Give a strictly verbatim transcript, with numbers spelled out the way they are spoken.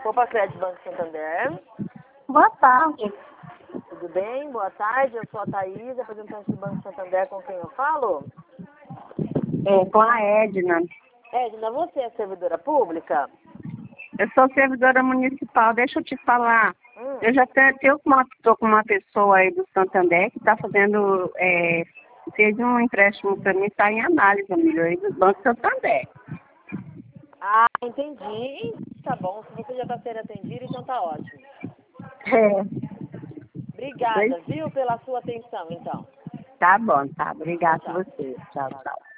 Copa Crédito Banco Santander. Boa tarde. Tudo bem? Boa tarde. Eu sou a Thaís, representante do Banco Santander, com quem eu falo? É, com a Edna. Edna, você é servidora pública? Eu sou servidora municipal. Deixa eu te falar. Hum. Eu já tenho, tenho uma, tô com uma pessoa aí do Santander que está fazendo, é, fez um empréstimo para mim, está em análise, amigo, aí do Banco Santander. Ah, entendi. Tá bom, se você já está sendo atendido, então tá ótimo. É. Obrigada, viu, pela sua atenção, então. Tá bom, tá. Obrigada Tchau, a tchau. você. Tchau, tchau.